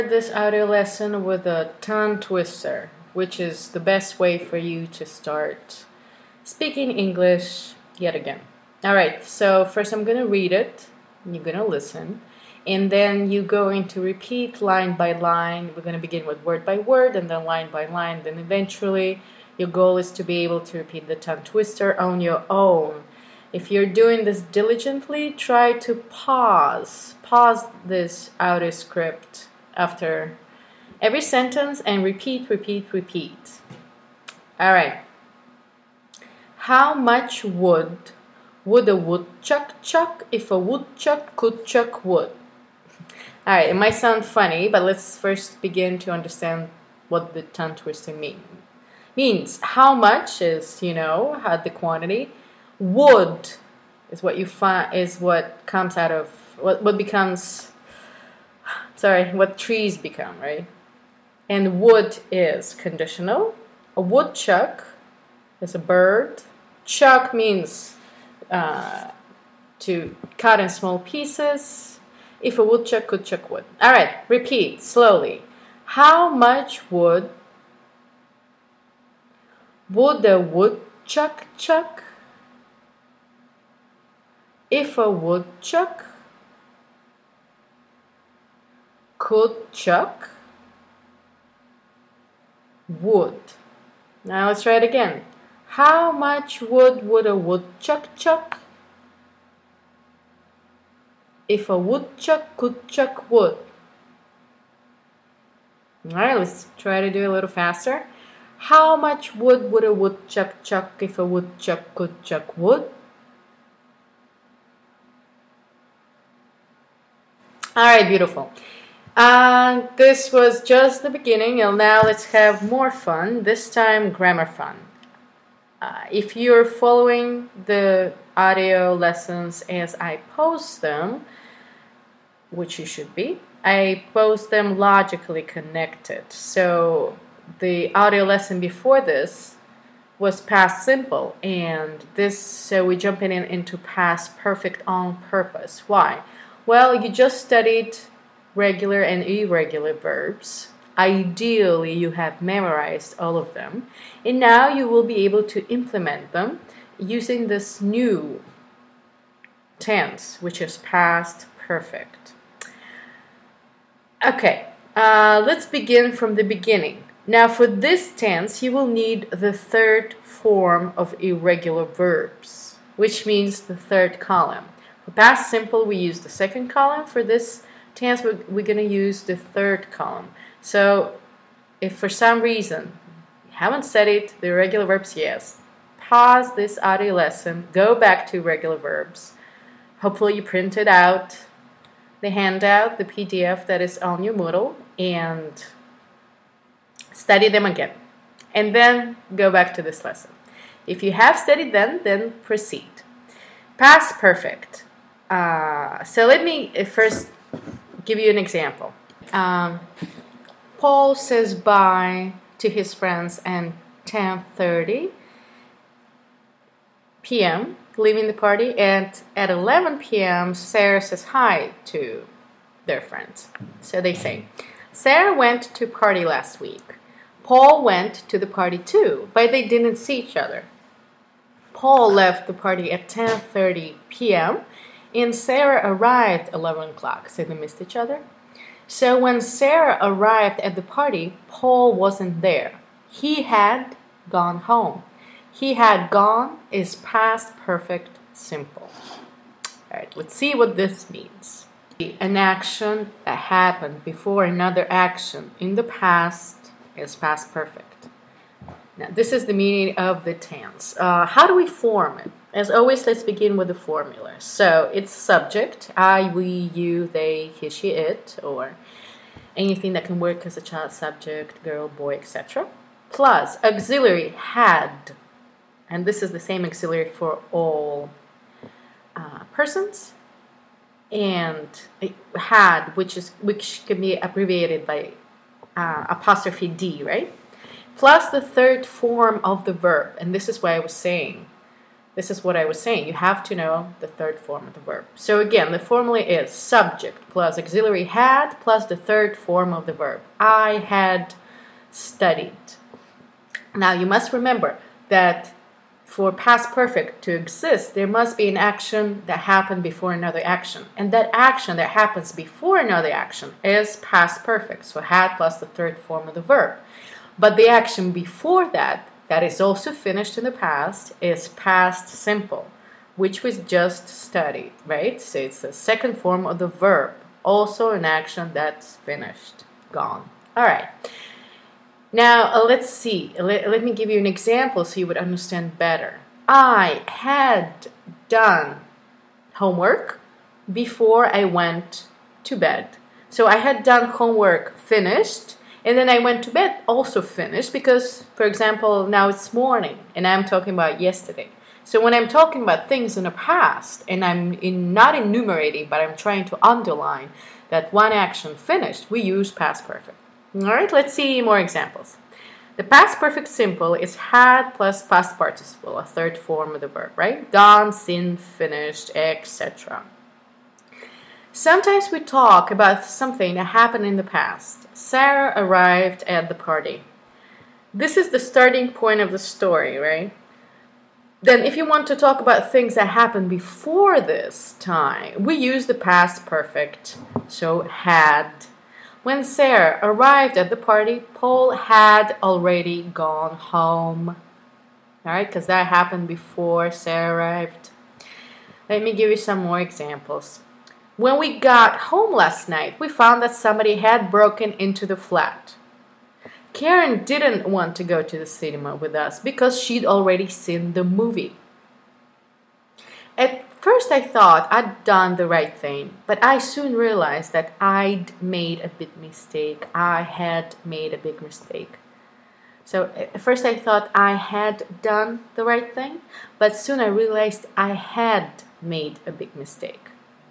This audio lesson with a tongue twister, which is the best way for you to start speaking English yet again. Alright, so first I'm going to read it, you're going to listen, and then you're going to repeat line by line. We're going to begin with word by word and then line by line. Then eventually your goal is to be able to repeat the tongue twister on your own. If you're doing this diligently, try to pause this audio script after every sentence and repeat. All right. How much wood would a woodchuck chuck if a woodchuck could chuck wood? All right, it might sound funny, but let's first begin to understand what the tongue twister means. How much is, the quantity. Wood is what you find, is what comes out of what becomes, what trees become, right? And wood is conditional. A woodchuck is a bird. Chuck means to cut in small pieces. If a woodchuck could chuck wood. All right, repeat slowly. How much wood would a woodchuck chuck if a woodchuck could chuck wood? Now let's try it again. How much wood would a woodchuck chuck if a woodchuck could chuck wood? All right, let's try to do it a little faster. How much wood would a woodchuck chuck if a woodchuck could chuck wood? All right, beautiful. This was just the beginning, and now let's have more fun, this time grammar fun. If you're following the audio lessons as I post them, which you should be, I post them logically connected. So the audio lesson before this was past simple, and so we're jumping into past perfect on purpose. Why? Well, you just studied regular and irregular verbs. Ideally, you have memorized all of them. And now you will be able to implement them using this new tense, which is past perfect. Okay, let's begin from the beginning. Now, for this tense, you will need the third form of irregular verbs, which means the third column. For past simple, we use the second column. For this tense, we're going to use the third column. So if for some reason you haven't studied the irregular verbs yet, pause this audio lesson, go back to regular verbs. Hopefully you printed out the handout, the PDF that is on your Moodle, and study them again. And then go back to this lesson. If you have studied them, then proceed. Past perfect. So let me first give you an example. Paul says bye to his friends at 10:30 p.m., leaving the party, and at 11 p.m., Sarah says hi to their friends. So they say, Sarah went to party last week. Paul went to the party too, but they didn't see each other. Paul left the party at 10:30 p.m., and Sarah arrived at 11 o'clock, so they missed each other. So when Sarah arrived at the party, Paul wasn't there. He had gone home. He had gone is past perfect simple. All right, let's see what this means. An action that happened before another action in the past is past perfect. Now, this is the meaning of the tense. How do we form it? As always, let's begin with the formula. So it's subject, I, we, you, they, he, she, it, or anything that can work as a child subject, girl, boy, etc. Plus auxiliary had, and this is the same auxiliary for all persons, and had, which can be abbreviated by apostrophe D, right? Plus the third form of the verb, and this is what I was saying. This is what I was saying. You have to know the third form of the verb. So again, the formula is subject plus auxiliary had plus the third form of the verb. I had studied. Now you must remember that for past perfect to exist, there must be an action that happened before another action. And that action that happens before another action is past perfect. So had plus the third form of the verb. But the action before that is also finished in the past, is past simple, which we just studied, right? So it's the second form of the verb, also an action that's finished, gone. All right. Now, let's see. Let me give you an example so you would understand better. I had done homework before I went to bed. So I had done homework finished, and then I went to bed also finished because, for example, now it's morning and I'm talking about yesterday. So when I'm talking about things in the past and I'm not enumerating, but I'm trying to underline that one action finished, we use past perfect. All right, let's see more examples. The past perfect simple is had plus past participle, a third form of the verb, right? Done, seen, finished, etc. Sometimes we talk about something that happened in the past. Sarah arrived at the party. This is the starting point of the story, right? Then if you want to talk about things that happened before this time, we use the past perfect. So had. When Sarah arrived at the party, Paul had already gone home. All right, because that happened before Sarah arrived. Let me give you some more examples. When we got home last night, we found that somebody had broken into the flat. Karen didn't want to go to the cinema with us because she'd already seen the movie. At first I thought I'd done the right thing, but I soon realized that I'd made a big mistake. I had made a big mistake. So at first I thought I had done the right thing, but soon I realized I had made a big mistake.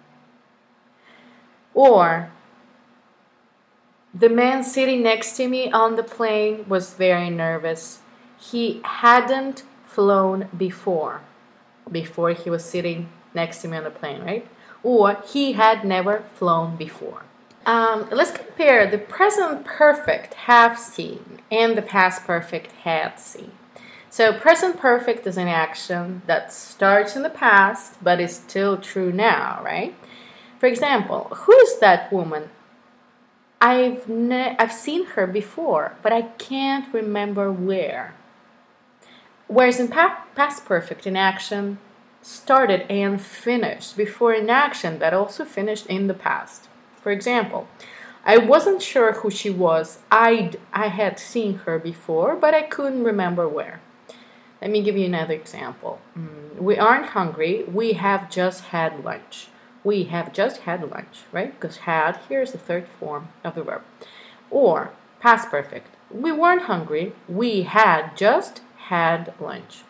Or, the man sitting next to me on the plane was very nervous. He hadn't flown before he was sitting next to me on the plane, right? Or he had never flown before. Let's compare the present perfect have seen and the past perfect had seen. So present perfect is an action that starts in the past but is still true now, right? For example, who is that woman? I've seen her before, but I can't remember where. Whereas in past perfect, an action started and finished before an action that also finished in the past. For example, I wasn't sure who she was. I had seen her before, but I couldn't remember where. Let me give you another example. We aren't hungry. We have just had lunch. We have just had lunch, right? Because had here is the third form of the verb. Or past perfect. We weren't hungry. We had just had lunch.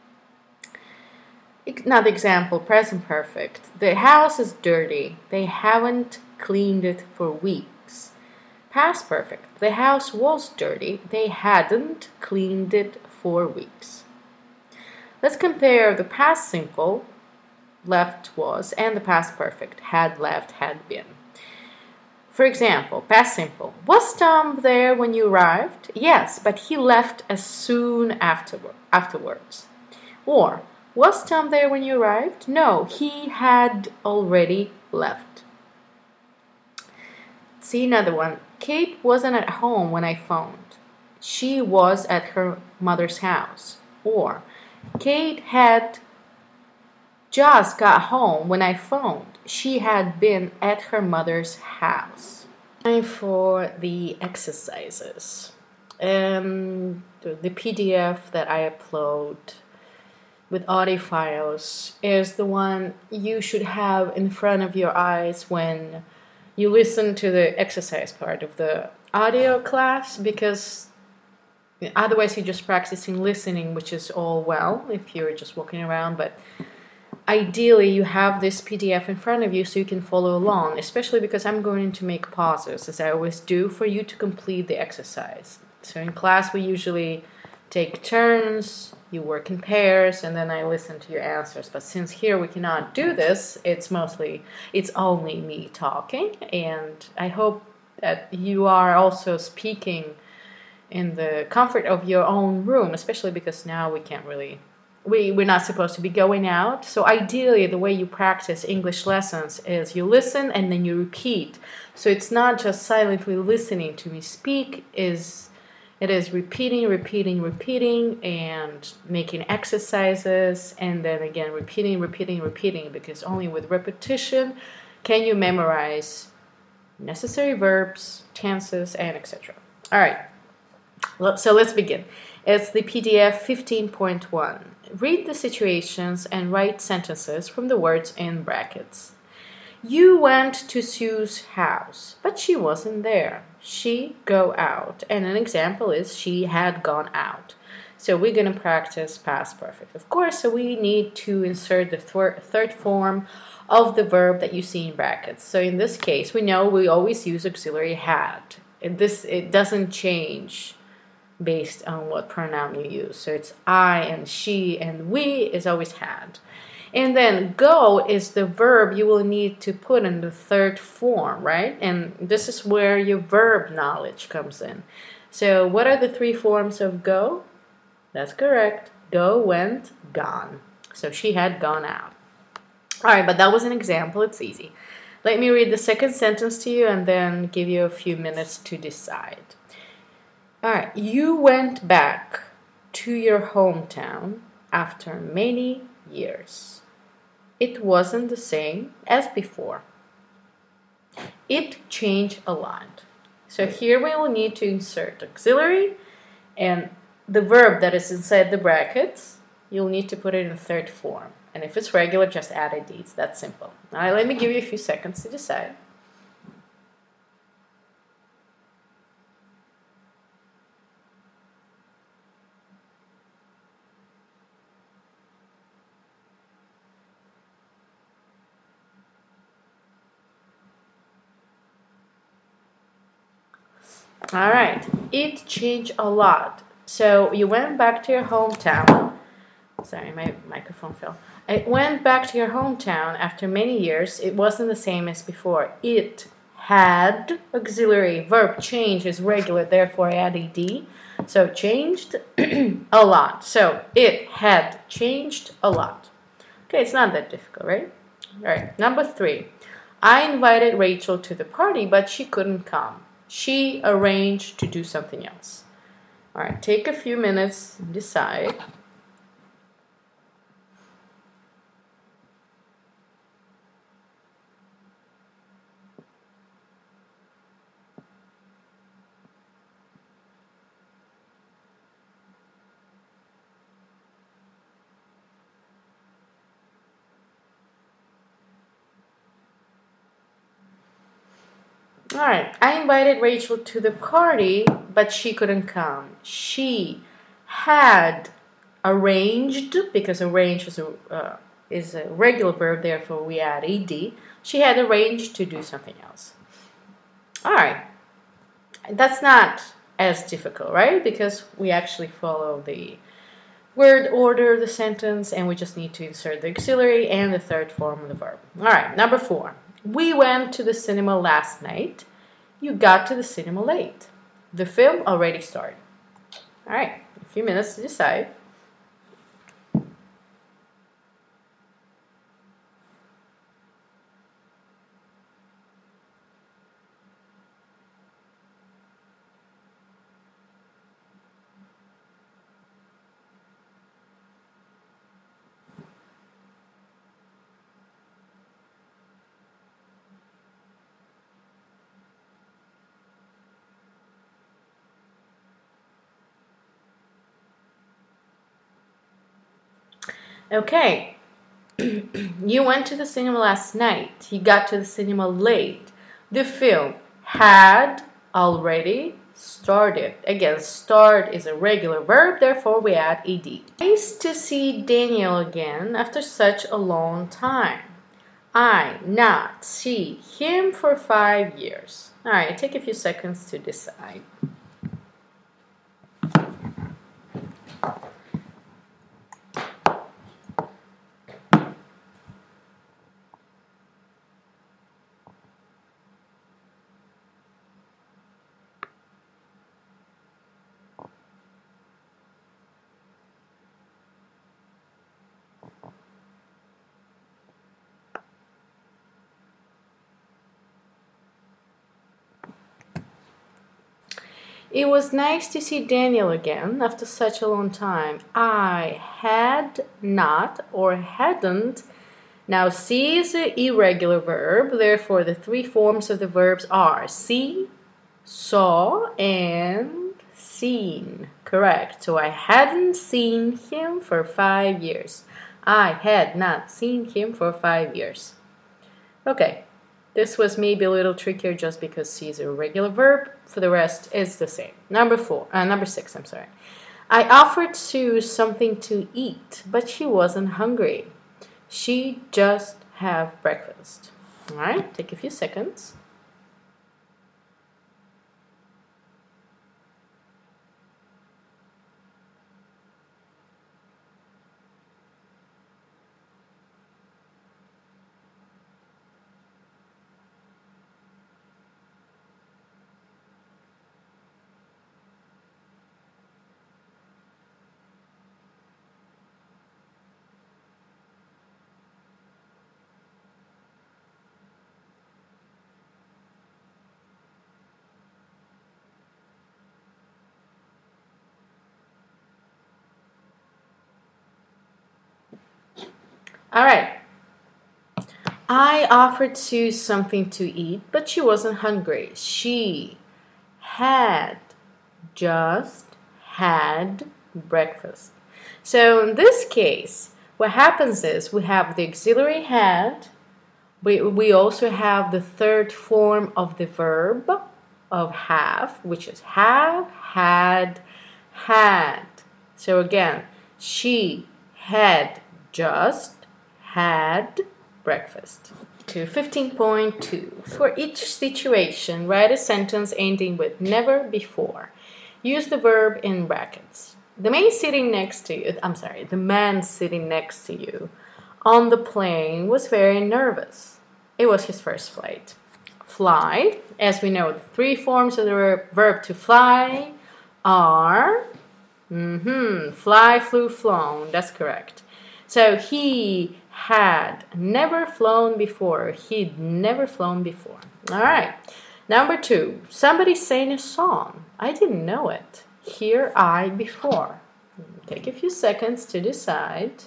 Another example, present perfect. The house is dirty. They haven't cleaned it for weeks. Past perfect. The house was dirty. They hadn't cleaned it for weeks. Let's compare the past simple, left was, and the past perfect, had left, had been. For example, past simple. Was Tom there when you arrived? Yes, but he left as soon afterwards. Or, was Tom there when you arrived? No, he had already left. See another one. Kate wasn't at home when I phoned. She was at her mother's house. Or, Kate had just got home when I phoned. She had been at her mother's house. Time for the exercises. The PDF that I upload with audio files is the one you should have in front of your eyes when you listen to the exercise part of the audio class, because otherwise you're just practicing listening, which is all well if you're just walking around, but ideally you have this PDF in front of you so you can follow along, especially because I'm going to make pauses, as I always do, for you to complete the exercise. So in class we usually take turns, you work in pairs, and then I listen to your answers. But since here we cannot do this, it's only me talking, and I hope that you are also speaking in the comfort of your own room, especially because now we can't really, we're not supposed to be going out. So ideally, the way you practice English lessons is you listen and then you repeat. So it's not just silently listening to me speak, it is repeating, and making exercises, and then again repeating, because only with repetition can you memorize necessary verbs, tenses, and etc. All right, so let's begin. It's the PDF 15.1. Read the situations and write sentences from the words in brackets. You went to Sue's house, but she wasn't there. She go out. And an example is she had gone out. So we're going to practice past perfect, of course. So we need to insert the third form of the verb that you see in brackets. So in this case, we know we always use auxiliary had. It doesn't change based on what pronoun you use. So it's I and she, and we is always had. And then go is the verb you will need to put in the third form, right? And this is where your verb knowledge comes in. So what are the three forms of go? That's correct. Go, went, gone. So she had gone out. All right, but that was an example. It's easy. Let me read the second sentence to you and then give you a few minutes to decide. All right, you went back to your hometown after many years. It wasn't the same as before. It changed a lot. So here we will need to insert auxiliary, and the verb that is inside the brackets, you'll need to put it in third form. And if it's regular, just add ed. It's that simple. All right, let me give you a few seconds to decide. All right, it changed a lot. So you went back to your hometown. Sorry, my microphone fell. I went back to your hometown after many years. It wasn't the same as before. It had auxiliary. Verb change is regular, therefore I add ed. So changed a lot. So it had changed a lot. Okay, it's not that difficult, right? All right, number 3. I invited Rachel to the party, but she couldn't come. She arranged to do something else. All right, take a few minutes and decide. All right, I invited Rachel to the party, but she couldn't come. She had arranged, because arrange is a regular verb, therefore we add ed. She had arranged to do something else. All right, that's not as difficult, right? Because we actually follow the word order of the sentence, and we just need to insert the auxiliary and the third form of the verb. All right, number 4. We went to the cinema last night. You got to the cinema late. The film already started. All right, a few minutes to decide. Okay, you went to the cinema last night. You got to the cinema late. The film had already started. Again, start is a regular verb, therefore we add ed. Nice to see Daniel again after such a long time. I not see him for 5 years. All right, take a few seconds to decide. It was nice to see Daniel again after such a long time. I had not or hadn't. Now, see is an irregular verb, therefore the three forms of the verbs are see, saw, and seen. Correct. So I hadn't seen him for 5 years. I had not seen him for 5 years. Okay. This was maybe a little trickier just because C is a regular verb. For the rest, it's the same. Number 6, I'm sorry. I offered Sue something to eat, but she wasn't hungry. She just had breakfast. All right, take a few seconds. All right. I offered Sue something to eat, but she wasn't hungry. She had just had breakfast. So in this case, what happens is we have the auxiliary had. We also have the third form of the verb of have, which is have, had, had. So again, she had just had breakfast. To 15.2. For each situation, write a sentence ending with never before. Use the verb in brackets. The man sitting next to you on the plane was very nervous. It was his first flight. Fly, as we know, the three forms of the verb to fly are fly, flew, flown. That's correct. So he had never flown before. He'd never flown before. All right. Number 2. Somebody sang a song. I didn't know it. Hear I before. Take a few seconds to decide.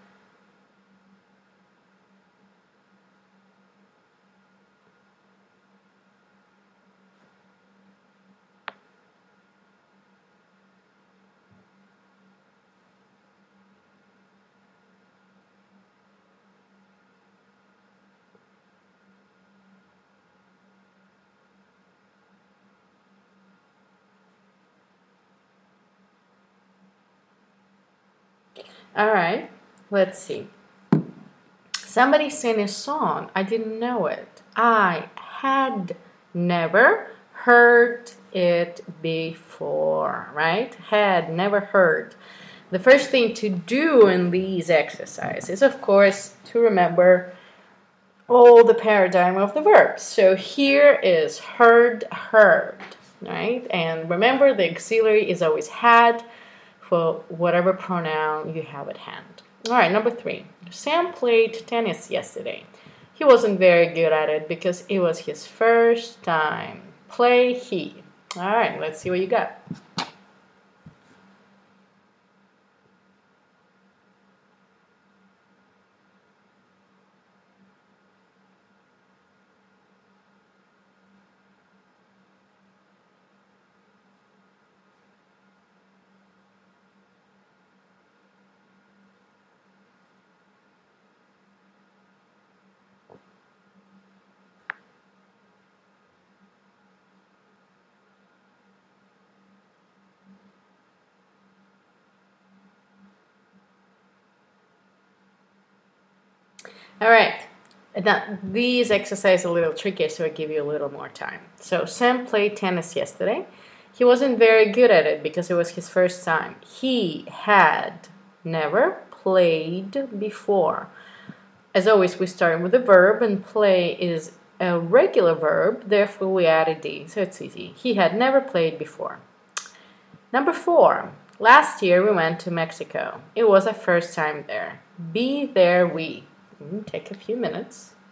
All right, let's see. Somebody sang a song. I didn't know it. I had never heard it before, right? Had never heard. The first thing to do in these exercises is, of course, to remember all the paradigm of the verbs. So here is heard, right? And remember the auxiliary is always had for whatever pronoun you have at hand. All right, number 3. Sam played tennis yesterday. He wasn't very good at it because it was his first time. Play he. All right, let's see what you got. All right. Now, these exercises are a little tricky, so I give you a little more time. So Sam played tennis yesterday. He wasn't very good at it because it was his first time. He had never played before. As always, we start with the verb, and play is a regular verb, therefore we add a D, so it's easy. He had never played before. Number 4. Last year we went to Mexico. It was our first time there. Be there we. Take a few minutes.